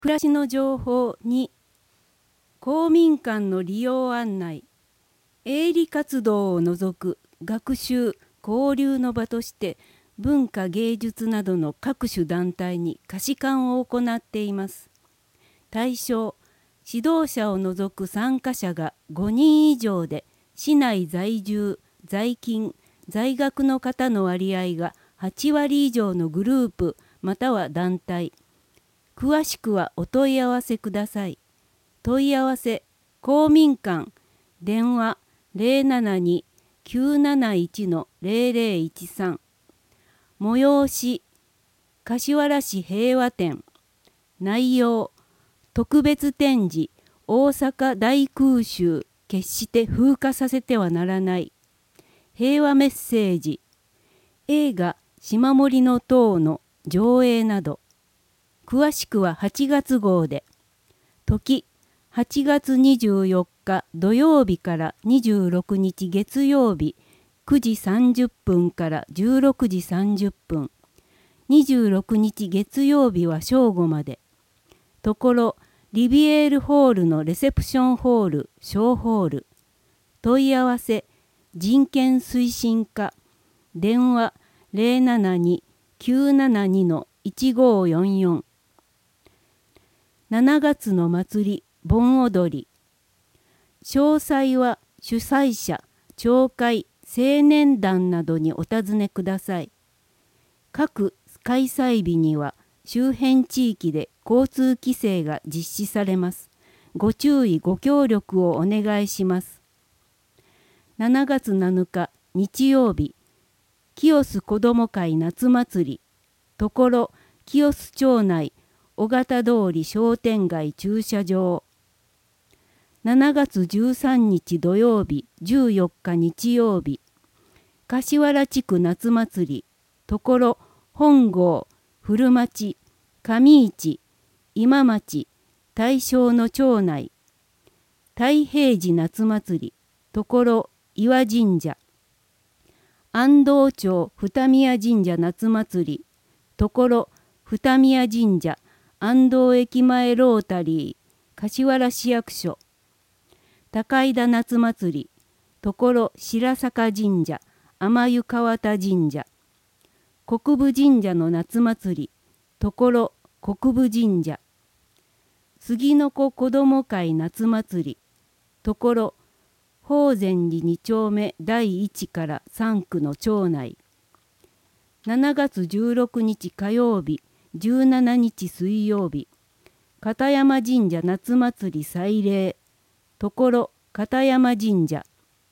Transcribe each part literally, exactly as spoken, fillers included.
暮らしの情報に公民館の利用案内、営利活動を除く学習・交流の場として文化芸術などの各種団体に貸し館を行っています。対象、指導者を除く参加者がごにん以上で、市内在住・在勤・在学の方の割合がはちわり以上のグループまたは団体。詳しくはお問い合わせください。問い合わせ、公民館、電話 ゼロななに きゅうなないち ゼロゼロいちさん。催し、柏原市平和展。内容、特別展示、大阪大空襲、決して風化させてはならない。平和メッセージ、映画、島森の塔の上映など。詳しくははちがつ号で。時、はちがつにじゅうよっか土曜日からにじゅうろくにち月曜日くじさんじゅっぷんからじゅうろくじさんじゅっぷん。にじゅうろくにち月曜日は正午まで。ところ、リビエールホールのレセプションホール、小ホール。問い合わせ、人権推進課。電話 ゼロななに きゅうななに いちごよんよん。しちがつの祭り、盆踊り。詳細は主催者、町会、青年団などにお尋ねください。各開催日には周辺地域で交通規制が実施されます。ご注意ご協力をお願いします。しちがつなのか日曜日、清洲子ども会夏祭り。ところ、清洲町内尾形通り商店街駐車場。しちがつじゅうさんにち土曜日、じゅうよっか日曜日、柏原地区夏祭り。ところ、本郷、古町、上市、今町、大正の町内。太平寺夏祭り。ところ、岩神社。安藤町二宮神社夏祭り。ところ、二宮神社、安藤駅前ロータリー、柏原市役所。高井田夏祭り。ところ、白坂神社、天湯川田神社。国分神社の夏祭り。ところ、国分神社。杉の子子ども会夏祭り。ところ、法善寺にちょうめだいいちからさんくの町内。しちがつじゅうろくにち火曜日、じゅうしちにち水曜日、片山神社夏祭り祭礼。ところ、片山神社。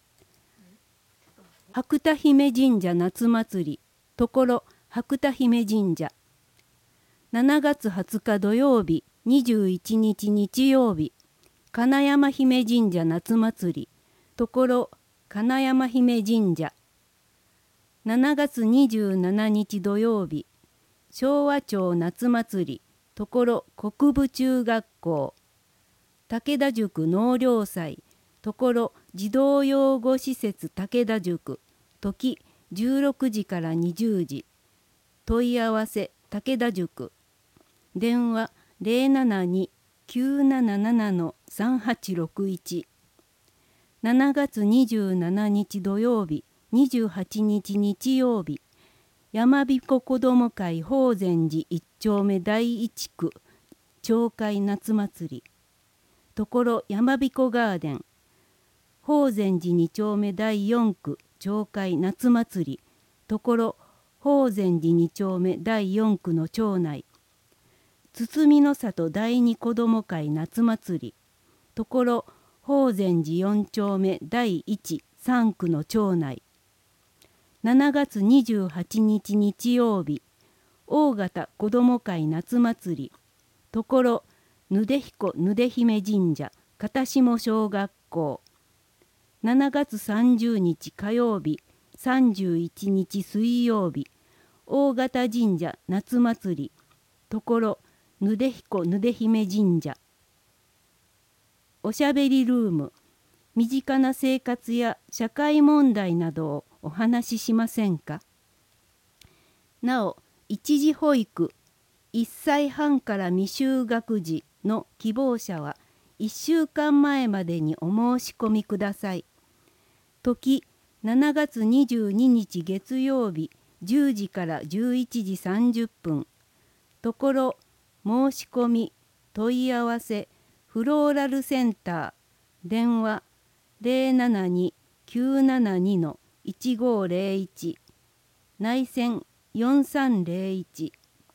白田姫神社夏祭り。ところ、白田姫神社。しちがつはつか土曜日、にじゅういちにち日曜日、金山姫神社夏祭り。ところ、金山姫神社。しちがつにじゅうしちにち土曜日、昭和町夏祭り。ところ、国分中学校。武田塾納涼祭。ところ、児童養護施設武田塾。時、じゅうろくじからにじゅうじ。問い合わせ、武田塾。電話 ゼロななに きゅうなななな さんはちろくいち。しちがつにじゅうしちにち土曜日、にじゅうはちにち日曜日、山彦子ども会法善寺いっちょうめだいいちく町会夏祭り。ところ、山彦ガーデン。法善寺にちょうめだいよんく町会夏祭り。ところ、法善寺にちょうめだいよんくの町内。堤の里だいに子ども会夏祭り。ところ、法善寺よんちょうめだいいち、さんくの町内。しちがつにじゅうはちにち日曜日、大型子ども会夏祭り。ところ、ぬでひこぬで姫神社、片下小学校。しちがつさんじゅうにち火曜日、さんじゅういちにち水曜日、大型神社夏祭り。ところ、ぬでひこぬで姫神社。おしゃべりルーム。身近な生活や社会問題などをお話ししませんか。なお、一時保育、 いっさいはんから未就学児の希望者はいっしゅうかんまえまでにお申し込みください。時しちがつにじゅうににち月曜日じゅうじからじゅういちじさんじゅっぷん。ところ申し込み問い合わせフローラルセンター電話 ゼロななに きゅうななに いちごゼロいち 内線よんさんゼロいち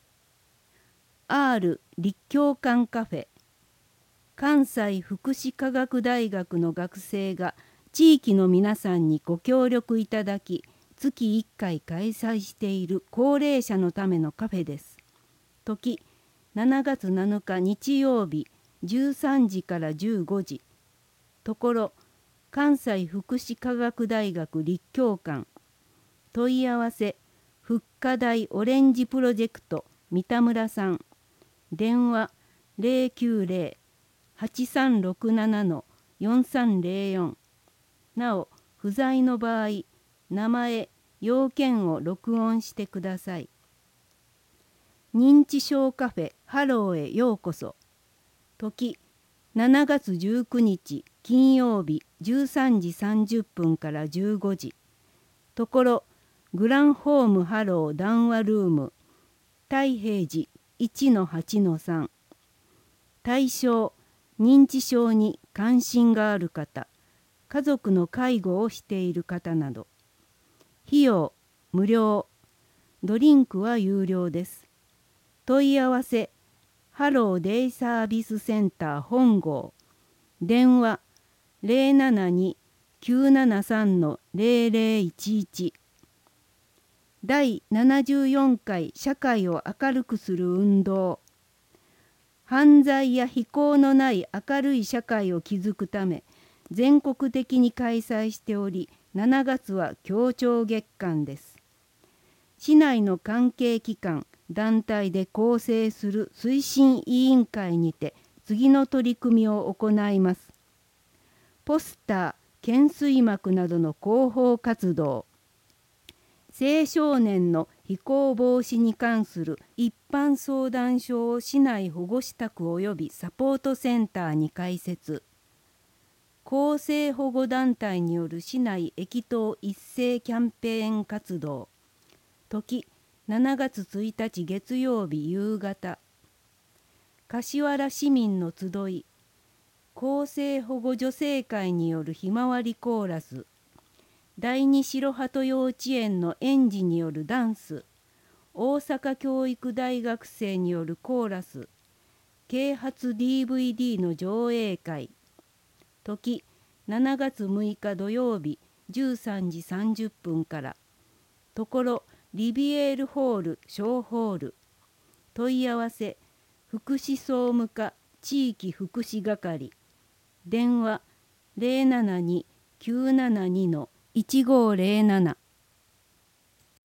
R 立教館カフェ。関西福祉科学大学の学生が地域の皆さんにご協力いただき月いっかい開催している高齢者のためのカフェです。時しちがつなのか日曜日じゅうさんじからじゅうごじ。ところ関西福祉科学大学立教館。問い合わせ復課大オレンジプロジェクト三田村さん。電話 ゼロきゅうゼロ はちさんろくなな よんさんゼロよん。なお不在の場合名前要件を録音してください。認知症カフェハローへようこそ。時しちがつじゅうくにち金曜日じゅうさんじさんじゅっぷんからじゅうごじ。ところグランホームハロー談話ルーム太平寺 いちのはちのさん。対象認知症に関心がある方、家族の介護をしている方など。費用無料、ドリンクは有料です。問い合わせハローデイサービスセンター本郷。電話 ゼロななに きゅうななさん ゼロゼロいちいち。だいななじゅうよんかい社会を明るくする運動。犯罪や非行のない明るい社会を築くため全国的に開催しており、しちがつは協調月間です。市内の関係機関団体で構成する推進委員会にて次の取り組みを行います。ポスター、懸垂幕などの広報活動、青少年の非行防止に関する一般相談所を市内保護施宅及びサポートセンターに開設。更生保護団体による市内駅頭一斉キャンペーン活動。時しちがつついたち月曜日夕方。柏原市民の集い。更生保護女性会によるひまわりコーラス。第二城鳩幼稚園の園児によるダンス。大阪教育大学生によるコーラス。啓発 ディーブイディー の上映会。時しちがつむいか土曜日じゅうさんじさんじゅっぷんから。ところリビエールホール小ホール。問い合わせ福祉総務課地域福祉係。電話 ゼロななに きゅうななに いちごゼロなな。